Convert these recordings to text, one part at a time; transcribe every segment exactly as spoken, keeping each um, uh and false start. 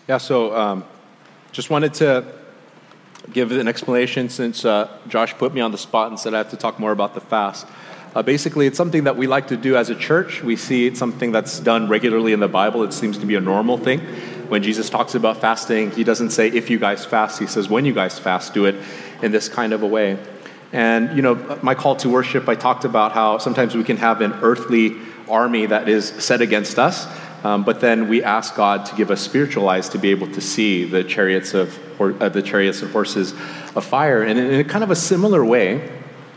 Yeah, so um, just wanted to give an explanation since uh, Josh put me on the spot and said I have to talk more about the fast. Uh, basically, it's something that we like to do as a church. We see it's something that's done regularly in the Bible. It seems to be a normal thing. When Jesus talks about fasting, he doesn't say, if you guys fast. He says, when you guys fast, do it in this kind of a way. And, you know, my call to worship, I talked about how sometimes we can have an earthly army that is set against us, um, but then we ask God to give us spiritual eyes to be able to see the chariots of or, uh, the chariots and horses of fire. And in, in a kind of a similar way,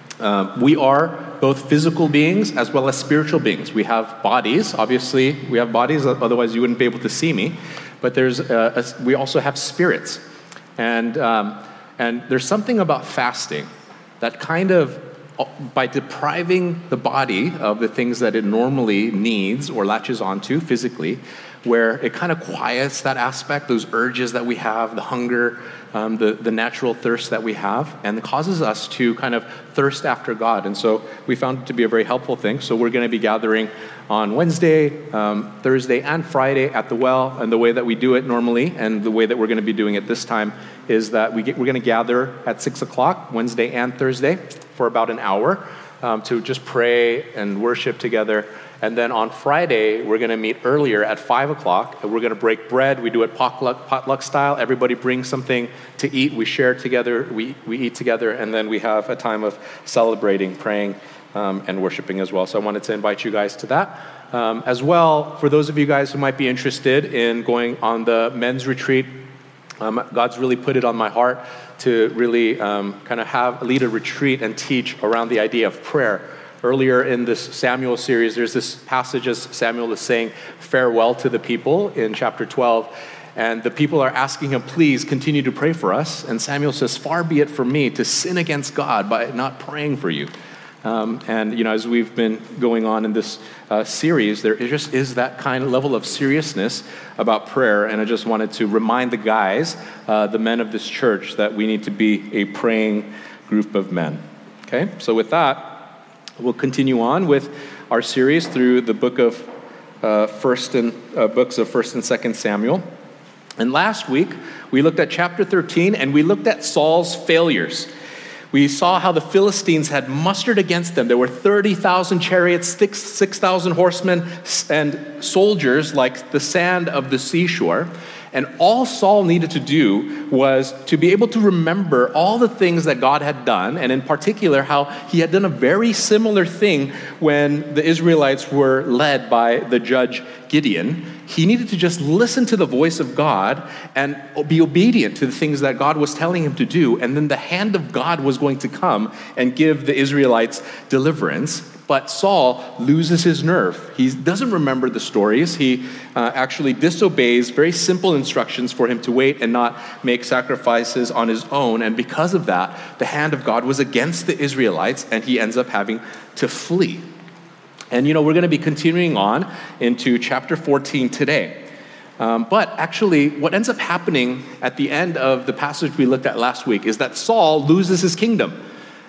um, we are both physical beings as well as spiritual beings. We have bodies, obviously. We have bodies, otherwise you wouldn't be able to see me. But there's uh, a, we also have spirits. And um, and there's something about fasting that kind of, by depriving the body of the things that it normally needs or latches onto physically, where it kind of quiets that aspect, those urges that we have, the hunger, um, the, the natural thirst that we have, and it causes us to kind of thirst after God. And so we found it to be a very helpful thing. So we're going to be gathering on Wednesday, um, Thursday, and Friday at the well. And the way that we do it normally, and the way that we're going to be doing it this time, is that we get, we're going to gather at six o'clock, Wednesday and Thursday, for about an hour um, to just pray and worship together. And then on Friday, we're going to meet earlier at five o'clock, and we're going to break bread. We do it potluck, potluck style. Everybody brings something to eat. We share together. We, we eat together, and then we have a time of celebrating, praying, um, and worshiping as well. So I wanted to invite you guys to that. Um, as well, for those of you guys who might be interested in going on the men's retreat, um, God's really put it on my heart to really um, kind of have lead a retreat and teach around the idea of prayer. Earlier in this Samuel series, there's this passage as Samuel is saying farewell to the people in chapter twelve. And the people are asking him, please continue to pray for us. And Samuel says, far be it from me to sin against God by not praying for you. Um, and, you know, as we've been going on in this uh, series, there just is that kind of level of seriousness about prayer. And I just wanted to remind the guys, uh, the men of this church, that we need to be a praying group of men. Okay, so with that, we'll continue on with our series through the book of uh, first and uh, books of First and Second Samuel. And last week we looked at chapter thirteen, and we looked at Saul's failures. We saw how the Philistines had mustered against them. There were thirty thousand chariots, six thousand horsemen, and soldiers like the sand of the seashore. And all Saul needed to do was to be able to remember all the things that God had done, and in particular, how he had done a very similar thing when the Israelites were led by the judge Gideon. He needed to just listen to the voice of God and be obedient to the things that God was telling him to do, and then the hand of God was going to come and give the Israelites deliverance. But Saul loses his nerve. He doesn't remember the stories. He uh, actually disobeys very simple instructions for him to wait and not make sacrifices on his own. And because of that, the hand of God was against the Israelites, and he ends up having to flee. And, you know, we're going to be continuing on into chapter fourteen today. Um, but actually, what ends up happening at the end of the passage we looked at last week is that Saul loses his kingdom.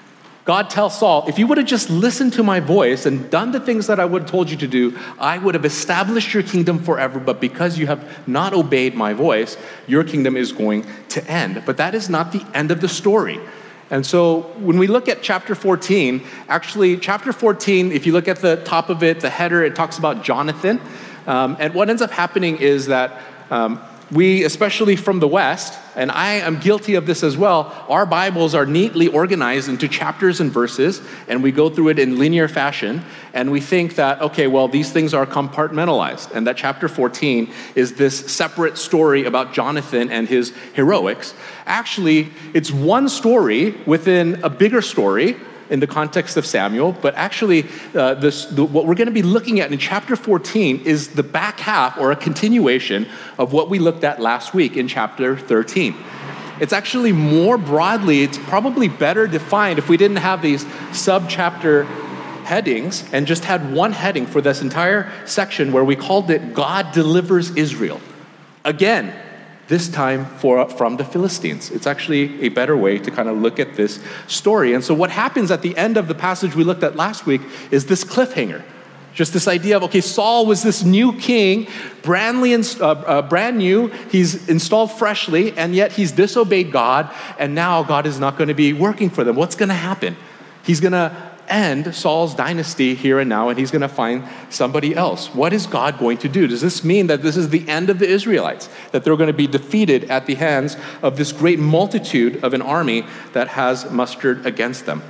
God tells Saul, if you would have just listened to my voice and done the things that I would have told you to do, I would have established your kingdom forever. But because you have not obeyed my voice, your kingdom is going to end. But that is not the end of the story. And so when we look at chapter fourteen, actually chapter fourteen, if you look at the top of it, the header, it talks about Jonathan. Um, and what ends up happening is that um, we, especially from the West, and I am guilty of this as well, our Bibles are neatly organized into chapters and verses, and we go through it in linear fashion, and we think that, okay, well, these things are compartmentalized, and that chapter fourteen is this separate story about Jonathan and his heroics. Actually, it's one story within a bigger story in the context of Samuel, but actually uh, this, the, what we're going to be looking at in chapter fourteen is the back half or a continuation of what we looked at last week in chapter thirteen. It's actually more broadly, it's probably better defined if we didn't have these sub-chapter headings and just had one heading for this entire section where we called it God Delivers Israel. Again, this time for, from the Philistines. It's actually a better way to kind of look at this story. And so what happens at the end of the passage we looked at last week is this cliffhanger. Just this idea of, okay, Saul was this new king, brandly, uh, uh, brand new, he's installed freshly, and yet he's disobeyed God, and now God is not going to be working for them. What's going to happen? He's going to end Saul's dynasty here and now, and he's going to find somebody else. What is God going to do? Does this mean that this is the end of the Israelites, that they're going to be defeated at the hands of this great multitude of an army that has mustered against them?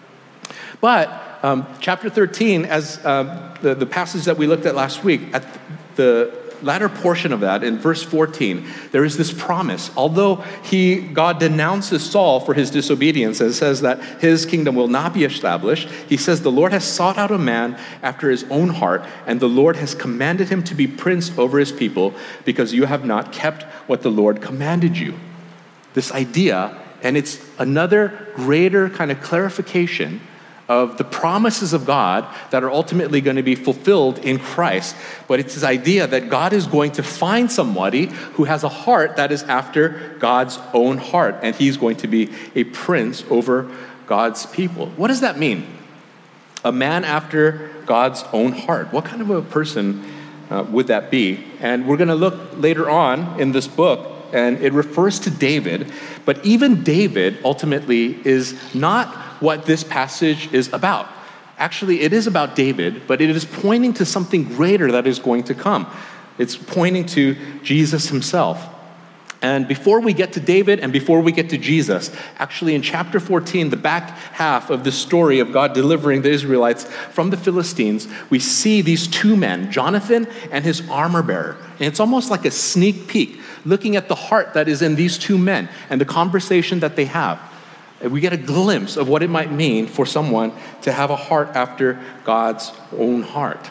But um, chapter thirteen, as uh, the, the passage that we looked at last week, at the latter portion of that, in verse fourteen, there is this promise. Although he, God denounces Saul for his disobedience and says that his kingdom will not be established, he says the Lord has sought out a man after his own heart, and the Lord has commanded him to be prince over his people, because you have not kept what the Lord commanded you. This idea, and it's another greater kind of clarification of the promises of God that are ultimately going to be fulfilled in Christ. But it's this idea that God is going to find somebody who has a heart that is after God's own heart, and he's going to be a prince over God's people. What does that mean? A man after God's own heart. What kind of a person uh, would that be? And we're going to look later on in this book, and it refers to David. But even David ultimately is not what this passage is about. Actually, it is about David, but it is pointing to something greater that is going to come. It's pointing to Jesus himself. And before we get to David and before we get to Jesus, actually in chapter fourteen, the back half of the story of God delivering the Israelites from the Philistines, we see these two men, Jonathan and his armor bearer. And it's almost like a sneak peek, looking at the heart that is in these two men and the conversation that they have. We get a glimpse of what it might mean for someone to have a heart after God's own heart.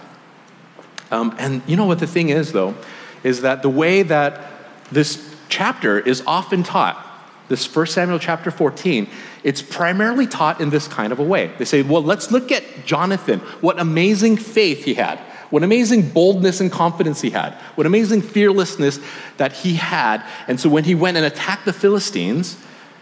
Um, and you know what the thing is, though, is that the way that this chapter is often taught, this First Samuel chapter fourteen, it's primarily taught in this kind of a way. They say, well, let's look at Jonathan, what amazing faith he had, what amazing boldness and confidence he had, what amazing fearlessness that he had. And so when he went and attacked the Philistines,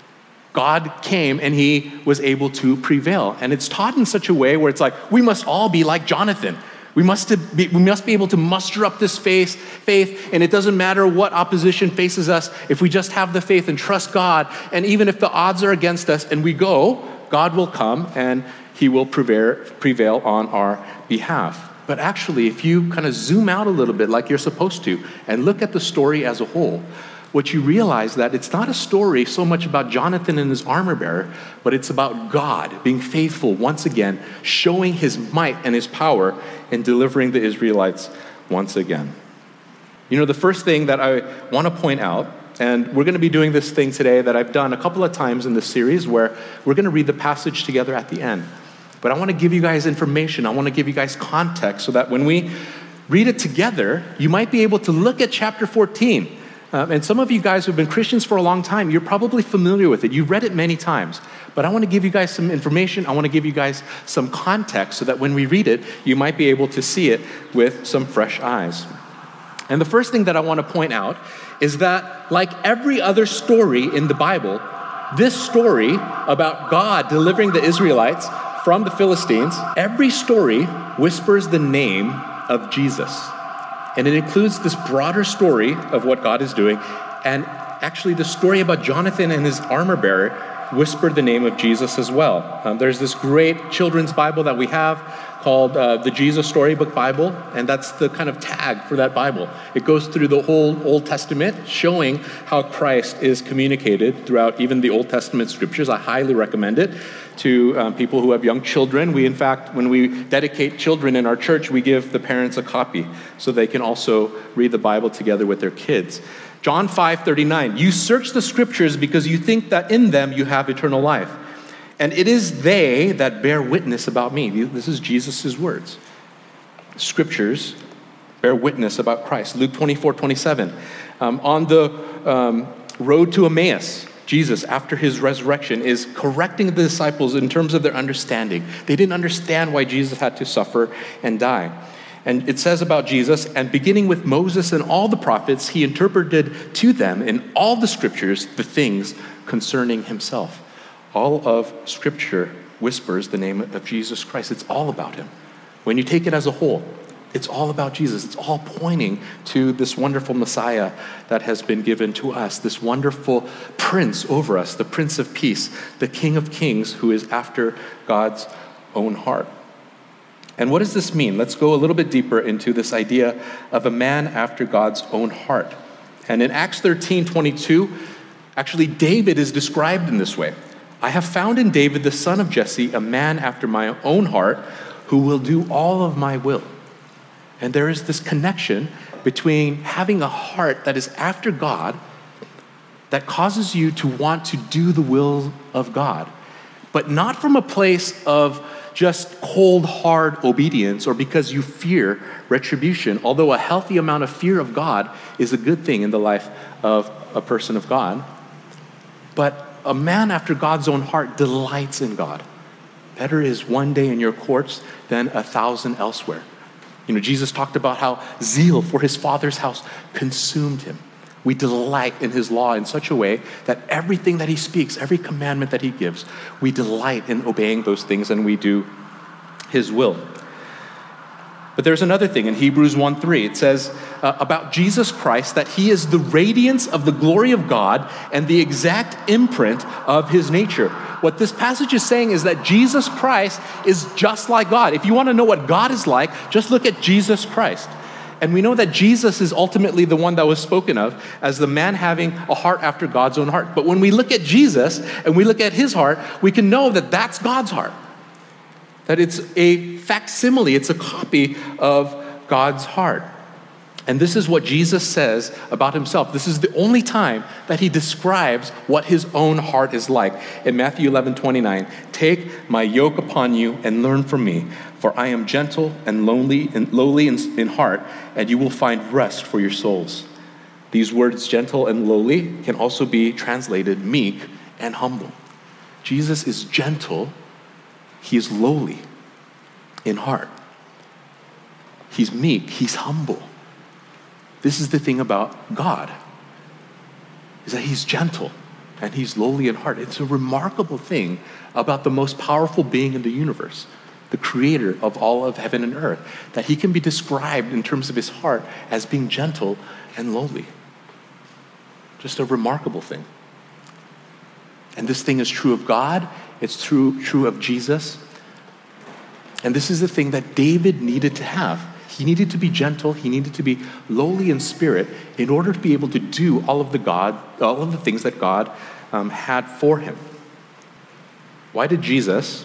God came and he was able to prevail. And it's taught in such a way where it's like, we must all be like Jonathan. We must be, we must be able to muster up this faith, faith, and it doesn't matter what opposition faces us. If we just have the faith and trust God, and even if the odds are against us and we go, God will come and he will prevail, prevail on our behalf. But actually, if you kind of zoom out a little bit like you're supposed to and look at the story as a whole, what you realize that it's not a story so much about Jonathan and his armor bearer, but it's about God being faithful once again, showing his might and his power in delivering the Israelites once again. You know, the first thing that I want to point out, and we're going to be doing this thing today that I've done a couple of times in this series, where we're going to read the passage together at the end. But I want to give you guys information. I want to give you guys context so that when we read it together, you might be able to look at chapter fourteen. Um, and some of you guys who have been Christians for a long time, you're probably familiar with it. You've read it many times. But I want to give you guys some information. I want to give you guys some context so that when we read it, you might be able to see it with some fresh eyes. And the first thing that I want to point out is that, like every other story in the Bible, this story about God delivering the Israelites from the Philistines, every story whispers the name of Jesus. And it includes this broader story of what God is doing. And actually, the story about Jonathan and his armor bearer whispered the name of Jesus as well. Um, there's this great children's Bible that we have called uh, the Jesus Storybook Bible, and that's the kind of tag for that Bible. It goes through the whole Old Testament, showing how Christ is communicated throughout even the Old Testament scriptures. I highly recommend it to um, people who have young children. We, in fact, when we dedicate children in our church, we give the parents a copy so they can also read the Bible together with their kids. John five thirty-nine, you search the scriptures because you think that in them you have eternal life. And it is they that bear witness about me. This is Jesus' words. Scriptures bear witness about Christ. Luke twenty-four twenty-seven. Um, on the um, road to Emmaus, Jesus, after his resurrection, is correcting the disciples in terms of their understanding. They didn't understand why Jesus had to suffer and die. And it says about Jesus, and beginning with Moses and all the prophets, he interpreted to them in all the scriptures the things concerning himself. All of Scripture whispers the name of Jesus Christ. It's all about him. When you take it as a whole, it's all about Jesus. It's all pointing to this wonderful Messiah that has been given to us, this wonderful Prince over us, the Prince of Peace, the King of Kings, who is after God's own heart. And what does this mean? Let's go a little bit deeper into this idea of a man after God's own heart. And in Acts thirteen twenty-two, actually David is described in this way. I have found in David, the son of Jesse, a man after my own heart, who will do all of my will. And there is this connection between having a heart that is after God that causes you to want to do the will of God, but not from a place of just cold, hard obedience or because you fear retribution, although a healthy amount of fear of God is a good thing in the life of a person of God. But a man after God's own heart delights in God. Better is one day in your courts than a thousand elsewhere. You know, Jesus talked about how zeal for his Father's house consumed him. We delight in his law in such a way that everything that he speaks, every commandment that he gives, we delight in obeying those things and we do his will. But there's another thing in Hebrews one three. It says uh, about Jesus Christ that he is the radiance of the glory of God and the exact imprint of his nature. What this passage is saying is that Jesus Christ is just like God. If you want to know what God is like, just look at Jesus Christ. And we know that Jesus is ultimately the one that was spoken of as the man having a heart after God's own heart. But when we look at Jesus and we look at his heart, we can know that that's God's heart. That it's a facsimile, it's a copy of God's heart. And this is what Jesus says about himself. This is the only time that he describes what his own heart is like. In Matthew eleven twenty-nine, take my yoke upon you and learn from me, for I am gentle and lonely and lowly in, in heart, and you will find rest for your souls. These words, gentle and lowly, can also be translated meek and humble. Jesus is gentle. He is lowly in heart. He's meek. He's humble. This is the thing about God, is that he's gentle and he's lowly in heart. It's a remarkable thing about the most powerful being in the universe, the creator of all of heaven and earth, that he can be described in terms of his heart as being gentle and lowly. Just a remarkable thing. And this thing is true of God. It's true, true of Jesus. And this is the thing that David needed to have. He needed to be gentle. He needed to be lowly in spirit in order to be able to do all of the God, all of the things that God um, had for him. Why did Jesus,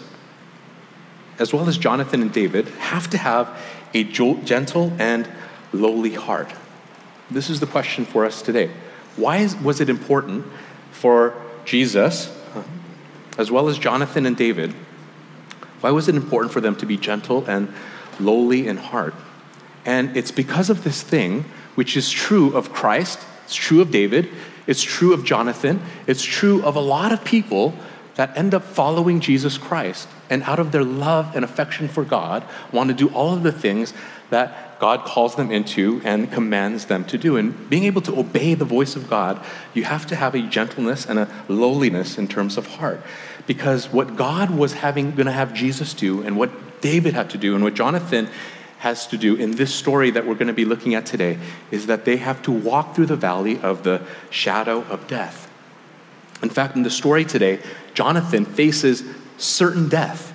as well as Jonathan and David, have to have a gentle and lowly heart? This is the question for us today. Why is, was it important for Jesus, as well as Jonathan and David, why was it important for them to be gentle and lowly in heart? And it's because of this thing, which is true of Christ, it's true of David, it's true of Jonathan, it's true of a lot of people that end up following Jesus Christ, and out of their love and affection for God, want to do all of the things that God calls them into and commands them to do. And being able to obey the voice of God, you have to have a gentleness and a lowliness in terms of heart. Because what God was having going to have Jesus do, and what David had to do, and what Jonathan has to do in this story that we're going to be looking at today, is that they have to walk through the valley of the shadow of death. In fact, in the story today, Jonathan faces certain death.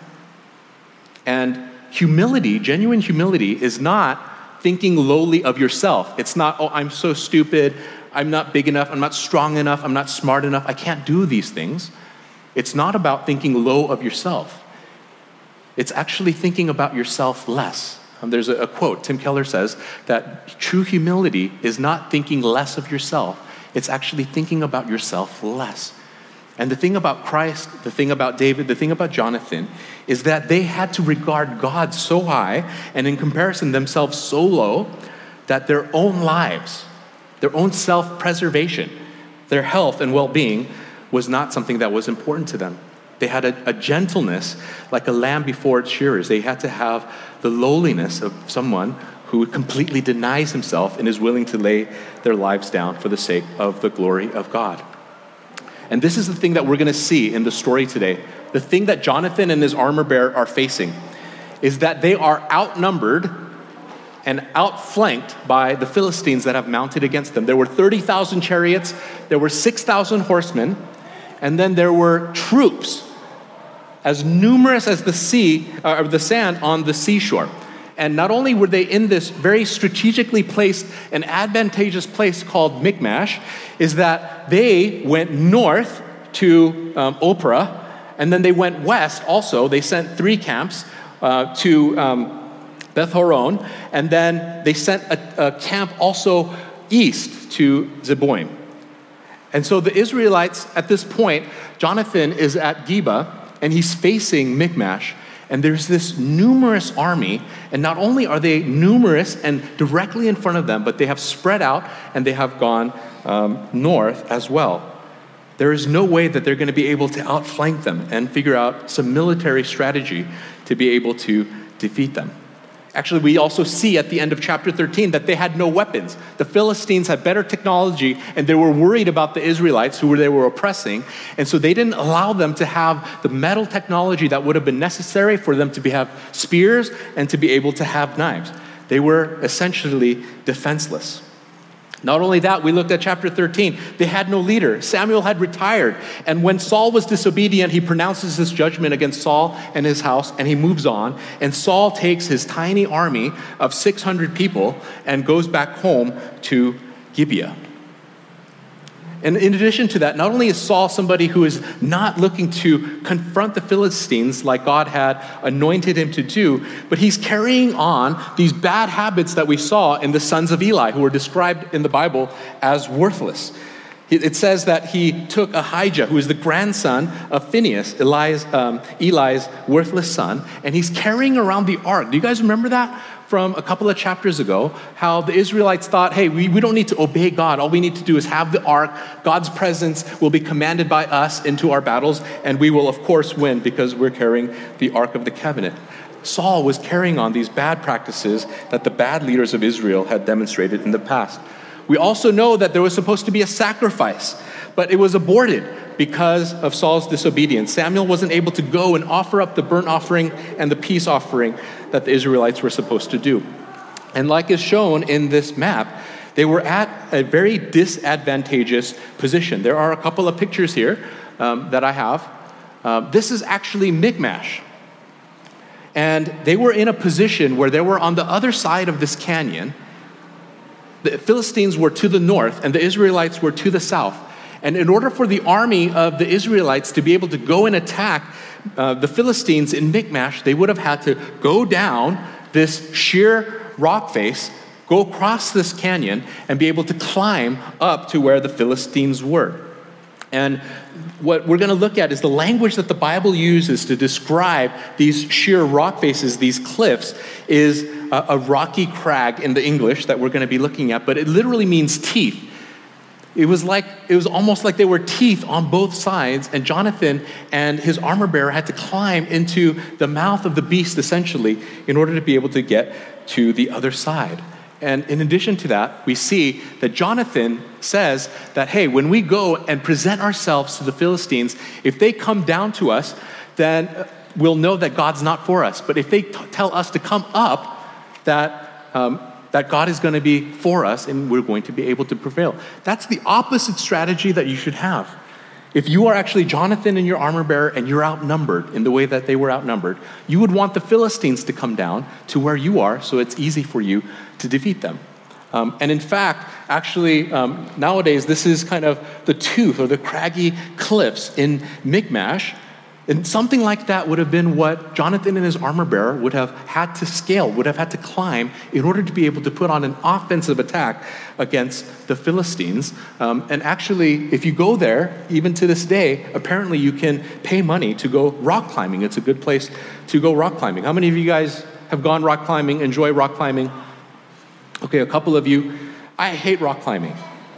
And humility, genuine humility, is not thinking lowly of yourself. It's not, oh, I'm so stupid, I'm not big enough, I'm not strong enough, I'm not smart enough, I can't do these things. It's not about thinking low of yourself. It's actually thinking about yourself less. Um, there's a, a quote, Tim Keller says, that true humility is not thinking less of yourself. It's actually thinking about yourself less. And the thing about Christ, the thing about David, the thing about Jonathan, is that they had to regard God so high, and in comparison themselves so low, that their own lives, their own self-preservation, their health and well-being was not something that was important to them. They had a, a gentleness like a lamb before its shearers. They had to have the lowliness of someone who completely denies himself and is willing to lay their lives down for the sake of the glory of God. And this is the thing that we're going to see in the story today. The thing that Jonathan and his armor bearer are facing is that they are outnumbered and outflanked by the Philistines that have mounted against them. There were thirty thousand chariots, there were six thousand horsemen, and then there were troops as numerous as the sea, or the sand on the seashore. And not only were they in this very strategically placed and advantageous place called Michmash, is that they went north to um, Ophrah, and then they went west also. They sent three camps uh, to um, Beth Horon, and then they sent a, a camp also east to Zeboim. And so the Israelites, at this point, Jonathan is at Geba, and he's facing Michmash. And there's this numerous army, and not only are they numerous and directly in front of them, but they have spread out and they have gone um, north as well. There is no way that they're going to be able to outflank them and figure out some military strategy to be able to defeat them. Actually, we also see at the end of chapter thirteen that they had no weapons. The Philistines had better technology, and they were worried about the Israelites who they were oppressing. And so they didn't allow them to have the metal technology that would have been necessary for them to be, have spears and to be able to have knives. They were essentially defenseless. Not only that, we looked at chapter thirteen. They had no leader. Samuel had retired. And when Saul was disobedient, he pronounces this judgment against Saul and his house, and he moves on. And Saul takes his tiny army of six hundred people and goes back home to Gibeah. And in addition to that, not only is Saul somebody who is not looking to confront the Philistines like God had anointed him to do, but he's carrying on these bad habits that we saw in the sons of Eli, who were described in the Bible as worthless. It says that he took Ahijah, who is the grandson of Phinehas, Eli's, um, Eli's worthless son, and he's carrying around the ark. Do you guys remember that from a couple of chapters ago? How the Israelites thought, hey, we, we don't need to obey God. All we need to do is have the ark. God's presence will be commanded by us into our battles, and we will, of course, win because we're carrying the ark of the covenant. Saul was carrying on these bad practices that the bad leaders of Israel had demonstrated in the past. We also know that there was supposed to be a sacrifice, but it was aborted because of Saul's disobedience. Samuel wasn't able to go and offer up the burnt offering and the peace offering that the Israelites were supposed to do. And like is shown in this map, they were at a very disadvantageous position. There are a couple of pictures here um, that I have. Uh, this is actually Michmash. And they were in a position where they were on the other side of this canyon. The Philistines were to the north and the Israelites were to the south. And in order for the army of the Israelites to be able to go and attack uh, the Philistines in Michmash, they would have had to go down this sheer rock face, go across this canyon, and be able to climb up to where the Philistines were. And what we're going to look at is the language that the Bible uses to describe these sheer rock faces, these cliffs, is a, a rocky crag in the English that we're going to be looking at, but it literally means teeth. It was like, it was almost like there were teeth on both sides, and Jonathan and his armor bearer had to climb into the mouth of the beast, essentially, in order to be able to get to the other side. And in addition to that, we see that Jonathan says that, hey, when we go and present ourselves to the Philistines, if they come down to us, then we'll know that God's not for us. But if they t- tell us to come up, that um, that God is going to be for us and we're going to be able to prevail. That's the opposite strategy that you should have. If you are actually Jonathan and your armor bearer and you're outnumbered in the way that they were outnumbered, you would want the Philistines to come down to where you are so it's easy for you to defeat them. Um, and in fact, actually, um, nowadays, this is kind of the tooth or the craggy cliffs in Michmash. And something like that would have been what Jonathan and his armor bearer would have had to scale, would have had to climb in order to be able to put on an offensive attack against the Philistines. Um, and actually, if you go there, even to this day, apparently you can pay money to go rock climbing. It's a good place to go rock climbing. How many of you guys have gone rock climbing, enjoy rock climbing? Okay, a couple of you. I hate rock climbing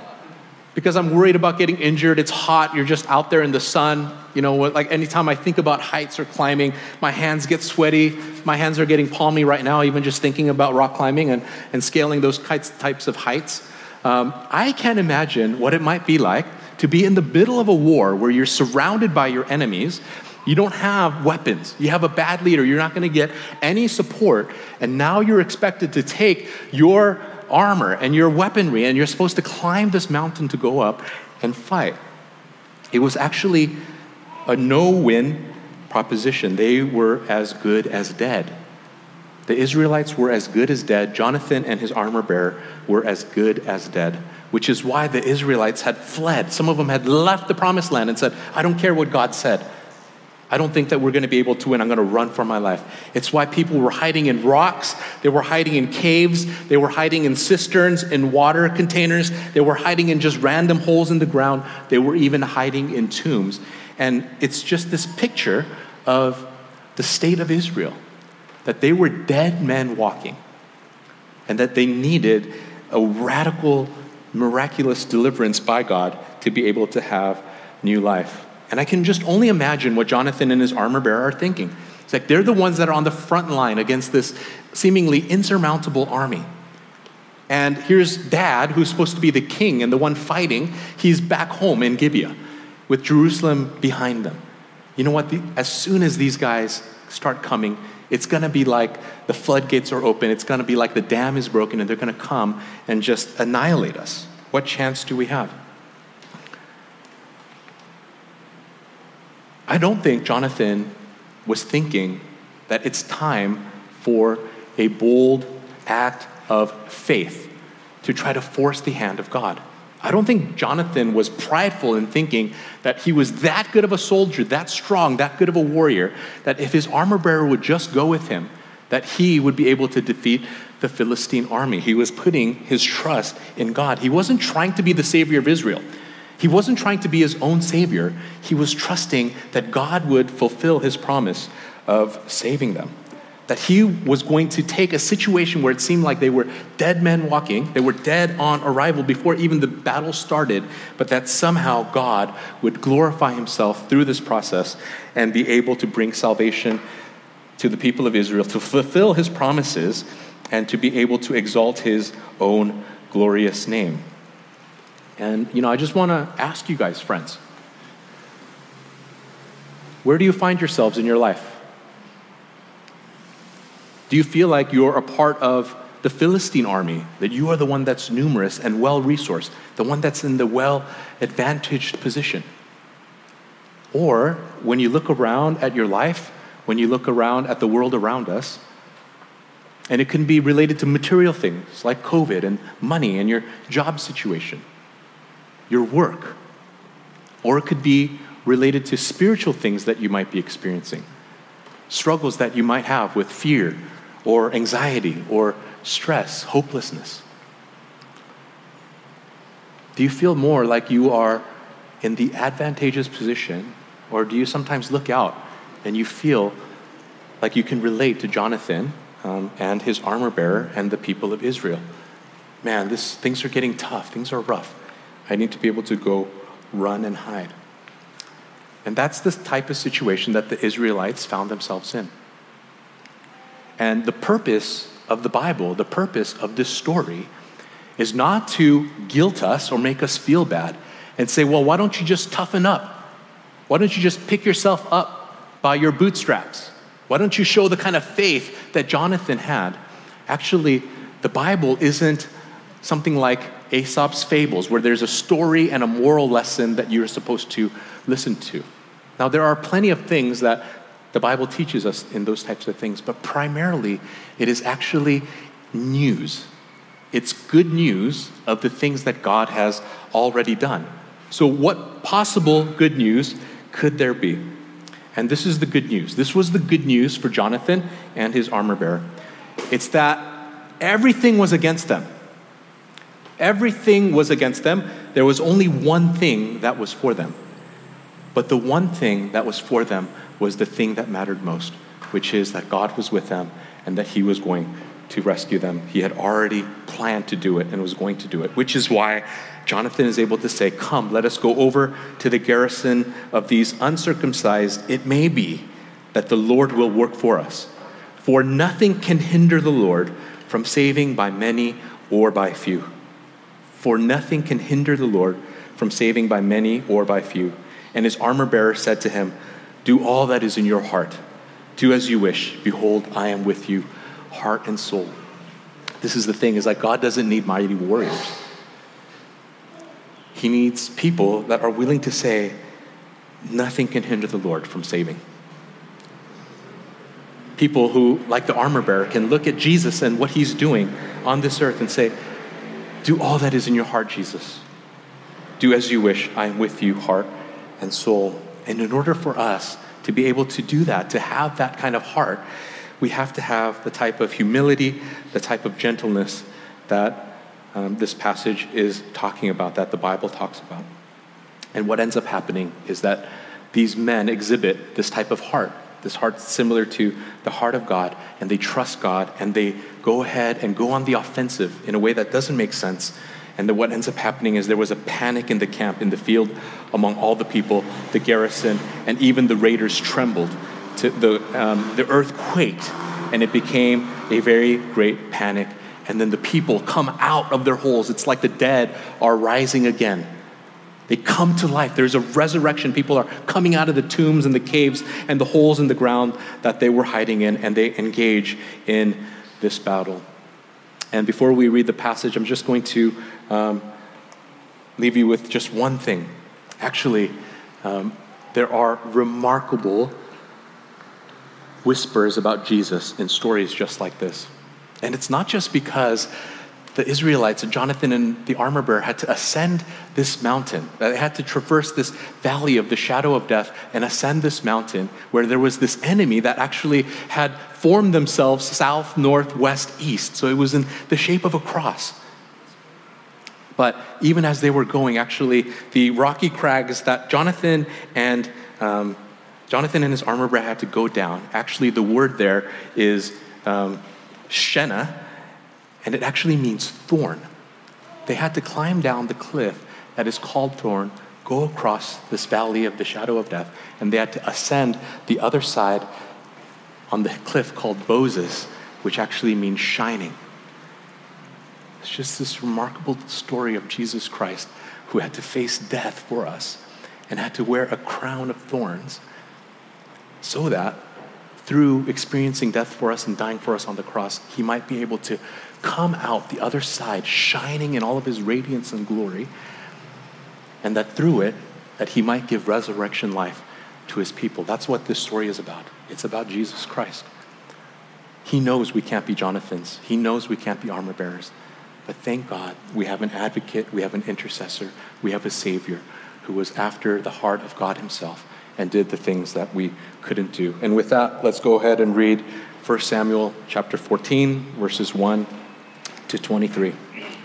because I'm worried about getting injured. It's hot. You're just out there in the sun. You know, like anytime I think about heights or climbing, my hands get sweaty. My hands are getting palmy right now, even just thinking about rock climbing and, and scaling those types of heights. Um, I can't imagine what it might be like to be in the middle of a war where you're surrounded by your enemies You don't have weapons. You have a bad leader. You're not going to get any support. And now you're expected to take your armor and your weaponry, and you're supposed to climb this mountain to go up and fight. It was actually a no-win proposition. They were as good as dead. The Israelites were as good as dead. Jonathan and his armor bearer were as good as dead, which is why the Israelites had fled. Some of them had left the promised land and said, I don't care what God said. I don't think that we're going to be able to win. I'm going to run for my life. It's why people were hiding in rocks. They were hiding in caves. They were hiding in cisterns, in water containers. They were hiding in just random holes in the ground. They were even hiding in tombs. And it's just this picture of the state of Israel, that they were dead men walking, and that they needed a radical, miraculous deliverance by God to be able to have new life. And I can just only imagine what Jonathan and his armor bearer are thinking. It's like they're the ones that are on the front line against this seemingly insurmountable army. And here's Dad, who's supposed to be the king and the one fighting. He's back home in Gibeah with Jerusalem behind them. You know what? The, as soon as these guys start coming, it's going to be like the floodgates are open. It's going to be like the dam is broken, and they're going to come and just annihilate us. What chance do we have? I don't think Jonathan was thinking that it's time for a bold act of faith to try to force the hand of God. I don't think Jonathan was prideful in thinking that he was that good of a soldier, that strong, that good of a warrior, that if his armor bearer would just go with him, that he would be able to defeat the Philistine army. He was putting his trust in God. He wasn't trying to be the savior of Israel. He wasn't trying to be his own savior. He was trusting that God would fulfill his promise of saving them. That he was going to take a situation where it seemed like they were dead men walking, they were dead on arrival before even the battle started, but that somehow God would glorify himself through this process and be able to bring salvation to the people of Israel, to fulfill his promises, and to be able to exalt his own glorious name. And, you know, I just want to ask you guys, friends, where do you find yourselves in your life? Do you feel like you're a part of the Philistine army, that you are the one that's numerous and well-resourced, the one that's in the well-advantaged position? Or when you look around at your life, when you look around at the world around us, and it can be related to material things like COVID and money and your job situation, your work, or it could be related to spiritual things that you might be experiencing, struggles that you might have with fear or anxiety or stress, hopelessness. Do you feel more like you are in the advantageous position, or do you sometimes look out and you feel like you can relate to Jonathan um, and his armor bearer and the people of Israel? Man, this things are getting tough. Things are rough. I need to be able to go run and hide. And that's the type of situation that the Israelites found themselves in. And the purpose of the Bible, the purpose of this story, is not to guilt us or make us feel bad and say, well, why don't you just toughen up? Why don't you just pick yourself up by your bootstraps? Why don't you show the kind of faith that Jonathan had? Actually, the Bible isn't something like Aesop's fables, where there's a story and a moral lesson that you're supposed to listen to. Now, there are plenty of things that the Bible teaches us in those types of things, but primarily it is actually news. It's good news of the things that God has already done. So what possible good news could there be? And this is the good news. This was the good news for Jonathan and his armor bearer. It's that everything was against them. Everything was against them. There was only one thing that was for them. But the one thing that was for them was the thing that mattered most, which is that God was with them and that he was going to rescue them. He had already planned to do it and was going to do it, which is why Jonathan is able to say, come, let us go over to the garrison of these uncircumcised. It may be that the Lord will work for us. For nothing can hinder the Lord from saving by many or by few. For nothing can hinder the Lord from saving by many or by few. And his armor bearer said to him, Do all that is in your heart. Do as you wish. Behold, I am with you, heart and soul. This is the thing, is that God doesn't need mighty warriors. He needs people that are willing to say, nothing can hinder the Lord from saving. People who, like the armor bearer, can look at Jesus and what he's doing on this earth and say, do all that is in your heart, Jesus. Do as you wish. I am with you, heart and soul. And in order for us to be able to do that, to have that kind of heart, we have to have the type of humility, the type of gentleness that um, this passage is talking about, that the Bible talks about. And what ends up happening is that these men exhibit this type of heart, this heart similar to the heart of God, and they trust God, and they go ahead and go on the offensive in a way that doesn't make sense. And then what ends up happening is there was a panic in the camp, in the field, among all the people, the garrison, and even the raiders trembled. To the, um, the earth quaked, and it became a very great panic. And then the people come out of their holes. It's like the dead are rising again. They come to life. There's a resurrection. People are coming out of the tombs and the caves and the holes in the ground that they were hiding in, and they engage in this battle. And before we read the passage, I'm just going to um, leave you with just one thing. Actually, um, there are remarkable whispers about Jesus in stories just like this. And it's not just because the Israelites, Jonathan and the armor bearer, had to ascend this mountain. They had to traverse this valley of the shadow of death and ascend this mountain where there was this enemy that actually had formed themselves south, north, west, east. So it was in the shape of a cross. But even as they were going, actually, the rocky crags that Jonathan and um, Jonathan and his armor bearer had to go down, actually the word there is um, Shena, and it actually means thorn. They had to climb down the cliff that is called Thorn, go across this valley of the shadow of death, and they had to ascend the other side on the cliff called Bozez, which actually means shining. It's just this remarkable story of Jesus Christ, who had to face death for us and had to wear a crown of thorns so that through experiencing death for us and dying for us on the cross, he might be able to come out the other side, shining in all of his radiance and glory, and that through it, that he might give resurrection life to his people. That's what this story is about. It's about Jesus Christ. He knows we can't be Jonathans. He knows we can't be armor bearers. But thank God we have an advocate, we have an intercessor, we have a Savior who was after the heart of God himself and did the things that we couldn't do. And with that, let's go ahead and read First Samuel chapter fourteen, verses one to twenty-three.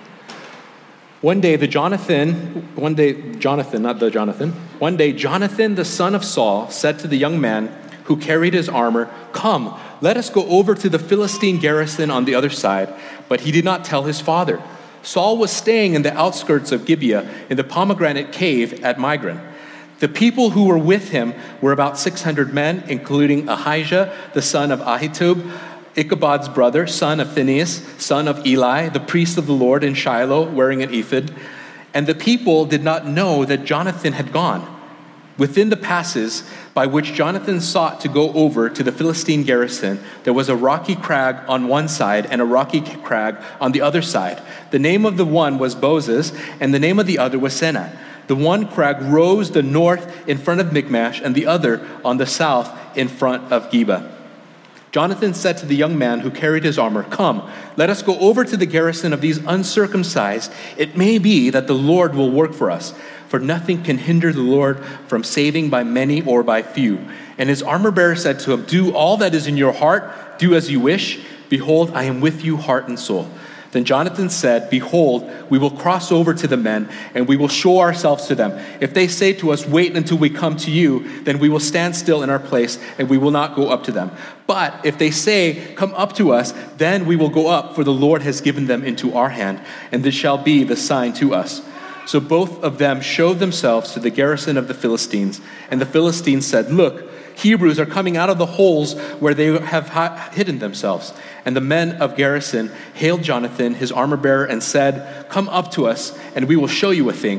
One day the Jonathan, one day Jonathan, not the Jonathan, one day Jonathan, the son of Saul, said to the young man who carried his armor, "Come, let us go over to the Philistine garrison on the other side." But he did not tell his father. Saul was staying in the outskirts of Gibeah in the pomegranate cave at Migron. The people who were with him were about six hundred men, including Ahijah, the son of Ahitub, Ichabod's brother, son of Phinehas, son of Eli, the priest of the Lord in Shiloh, wearing an ephod. And the people did not know that Jonathan had gone. Within the passes by which Jonathan sought to go over to the Philistine garrison, there was a rocky crag on one side and a rocky crag on the other side. The name of the one was Bozez, and the name of the other was Seneh. The one crag rose the north in front of Michmash, and the other on the south in front of Geba. Jonathan said to the young man who carried his armor, "Come, let us go over to the garrison of these uncircumcised. It may be that the Lord will work for us, for nothing can hinder the Lord from saving by many or by few." And his armor bearer said to him, "Do all that is in your heart, do as you wish. Behold, I am with you, heart and soul." Then Jonathan said, "Behold, we will cross over to the men, and we will show ourselves to them. If they say to us, 'Wait until we come to you,' then we will stand still in our place, and we will not go up to them. But if they say, 'Come up to us,' then we will go up, for the Lord has given them into our hand, and this shall be the sign to us." So both of them showed themselves to the garrison of the Philistines, and the Philistines said, "Look, Hebrews are coming out of the holes where they have hidden themselves." And the men of garrison hailed Jonathan, his armor bearer, and said, "Come up to us, and we will show you a thing."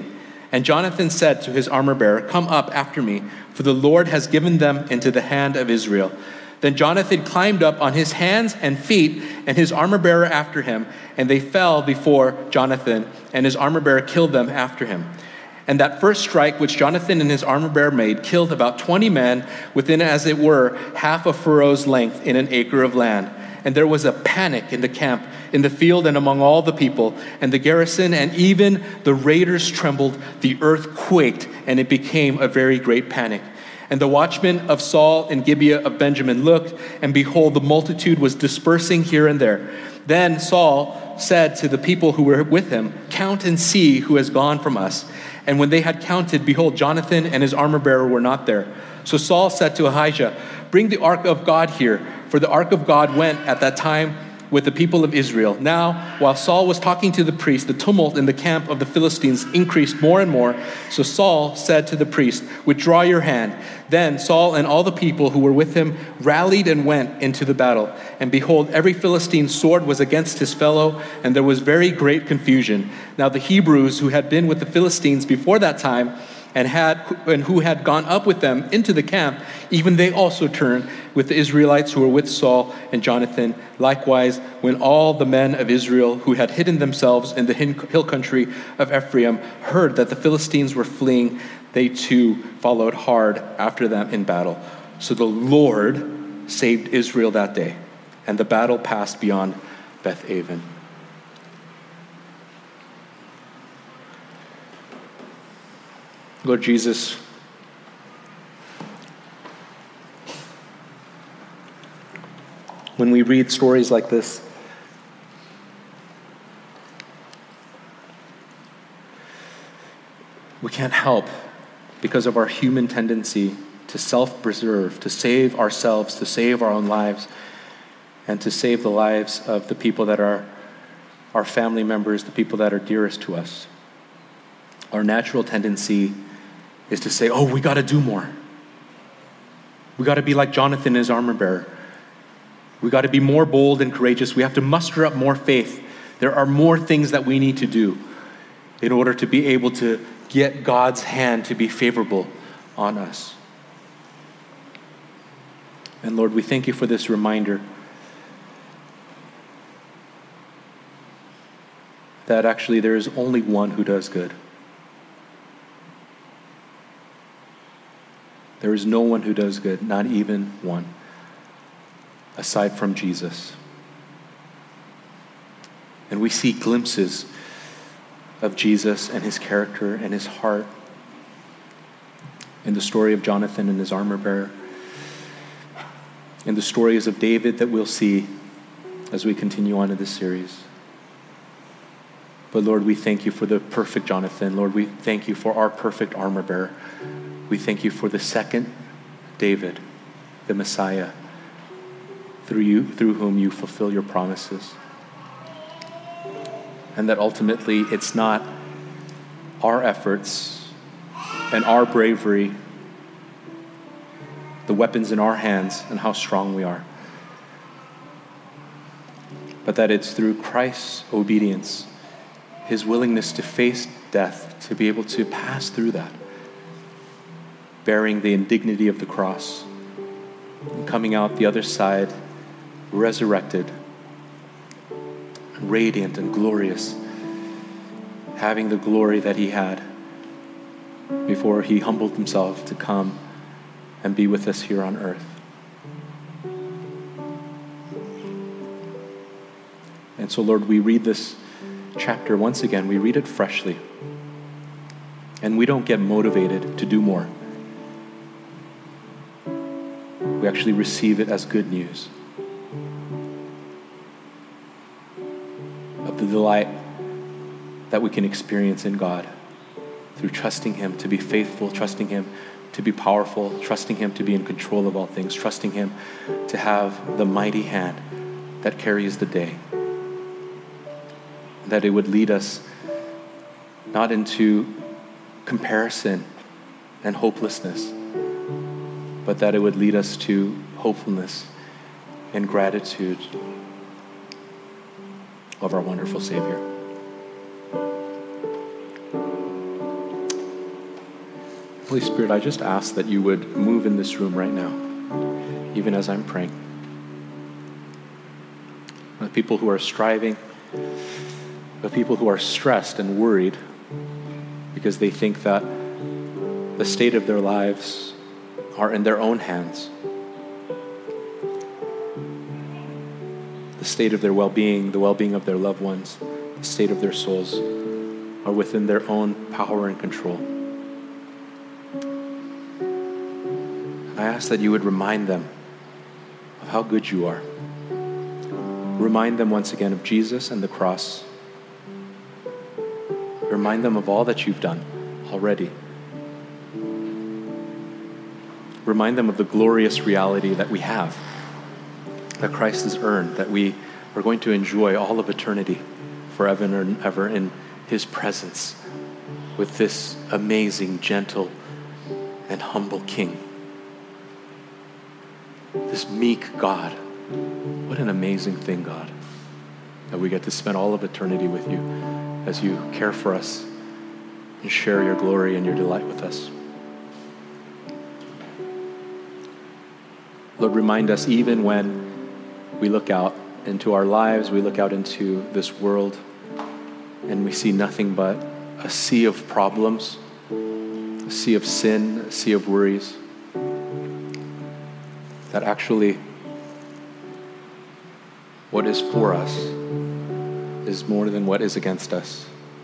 And Jonathan said to his armor-bearer, "Come up after me, for the Lord has given them into the hand of Israel." Then Jonathan climbed up on his hands and feet, and his armor-bearer after him, and they fell before Jonathan, and his armor-bearer killed them after him. And that first strike which Jonathan and his armor-bearer made killed about twenty men within, as it were, half a furrow's length in an acre of land. And there was a panic in the camp, in the field, and among all the people. And the garrison and even the raiders trembled. The earth quaked, and it became a very great panic. And the watchmen of Saul in Gibeah of Benjamin looked, and behold, the multitude was dispersing here and there. Then Saul said to the people who were with him, "Count and see who has gone from us." And when they had counted, behold, Jonathan and his armor-bearer were not there. So Saul said to Ahijah, "Bring the ark of God here." For the ark of God went at that time with the people of Israel. Now, while Saul was talking to the priest, the tumult in the camp of the Philistines increased more and more. So Saul said to the priest, "Withdraw your hand." Then Saul and all the people who were with him rallied and went into the battle. And behold, every Philistine's sword was against his fellow, and there was very great confusion. Now the Hebrews who had been with the Philistines before that time, and had and who had gone up with them into the camp, even they also turned with the Israelites who were with Saul and Jonathan. Likewise, when all the men of Israel who had hidden themselves in the hill country of Ephraim heard that the Philistines were fleeing, they too followed hard after them in battle. So the Lord saved Israel that day, and the battle passed beyond Beth-aven. Lord Jesus, when we read stories like this, we can't help, because of our human tendency to self-preserve, to save ourselves, to save our own lives, and to save the lives of the people that are our family members, the people that are dearest to us. Our natural tendency is to say, oh, we got to do more. We got to be like Jonathan and his armor bearer. We got to be more bold and courageous. We have to muster up more faith. There are more things that we need to do in order to be able to get God's hand to be favorable on us. And Lord, we thank you for this reminder that actually there is only one who does good. There is no one who does good, not even one, aside from Jesus. And we see glimpses of Jesus and his character and his heart in the story of Jonathan and his armor bearer, in the stories of David that we'll see as we continue on in this series. But Lord, we thank you for the perfect Jonathan. Lord, we thank you for our perfect armor bearer. We thank you for the second David, the Messiah, through you, through whom you fulfill your promises. And that ultimately it's not our efforts and our bravery, the weapons in our hands and how strong we are, but that it's through Christ's obedience, his willingness to face death, to be able to pass through that, bearing the indignity of the cross, and coming out the other side resurrected, radiant and glorious, having the glory that he had before he humbled himself to come and be with us here on earth. And so, Lord, we read this chapter once again, we read it freshly, and we don't get motivated to do more. We actually receive it as good news of the delight that we can experience in God through trusting him to be faithful, trusting him to be powerful, trusting him to be in control of all things, trusting him to have the mighty hand that carries the day. That it would lead us not into comparison and hopelessness, but that it would lead us to hopefulness and gratitude of our wonderful Savior. Holy Spirit, I just ask that you would move in this room right now, even as I'm praying. The people who are striving, the people who are stressed and worried because they think that the state of their lives are in their own hands. The state of their well-being, the well-being of their loved ones, the state of their souls are within their own power and control. I ask that you would remind them of how good you are. Remind them once again of Jesus and the cross. Remind them of all that you've done already. Remind them of the glorious reality that we have, that Christ has earned, that we are going to enjoy all of eternity forever and ever in his presence with this amazing, gentle, and humble King. This meek God. What an amazing thing, God, that we get to spend all of eternity with you as you care for us and share your glory and your delight with us. Lord, remind us even when we look out into our lives, we look out into this world, and we see nothing but a sea of problems, a sea of sin, a sea of worries, that actually what is for us is more than what is against us.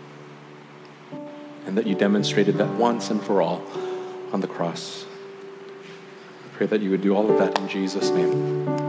And that you demonstrated that once and for all on the cross. I pray that you would do all of that in Jesus' name.